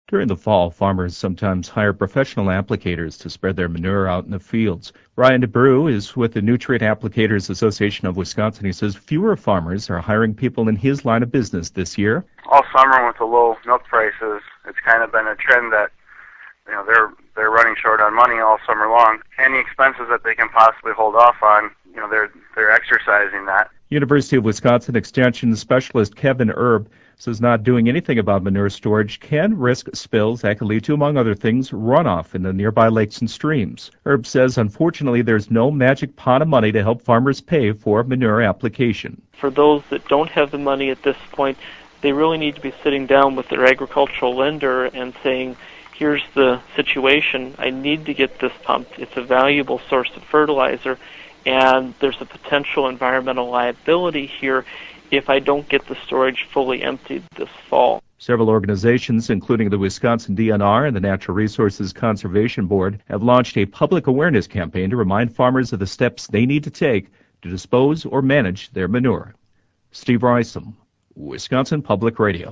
During the fall, farmers sometimes hire professional applicators to spread their manure out in the fields. Ryan DeBrew is with the Nutrient Applicators Association of Wisconsin. He says fewer farmers are hiring people in his line of business this year. All summer with the low milk prices, it's kind of been a trend that they're running short on money all summer long. Any expenses that they can possibly hold off on, they're exercising that. University of Wisconsin Extension Specialist Kevin Erb says not doing anything about manure storage can risk spills that could lead to, among other things, runoff in the nearby lakes and streams. Erb says, unfortunately, there's no magic pot of money to help farmers pay for manure application. For those that don't have the money at this point, they really need to be sitting down with their agricultural lender and saying, here's the situation, I need to get this pumped. It's a valuable source of fertilizer, and there's a potential environmental liability here if I don't get the storage fully emptied this fall. Several organizations, including the Wisconsin DNR and the Natural Resources Conservation Board, have launched a public awareness campaign to remind farmers of the steps they need to take to dispose or manage their manure. Steve Rysam, Wisconsin Public Radio.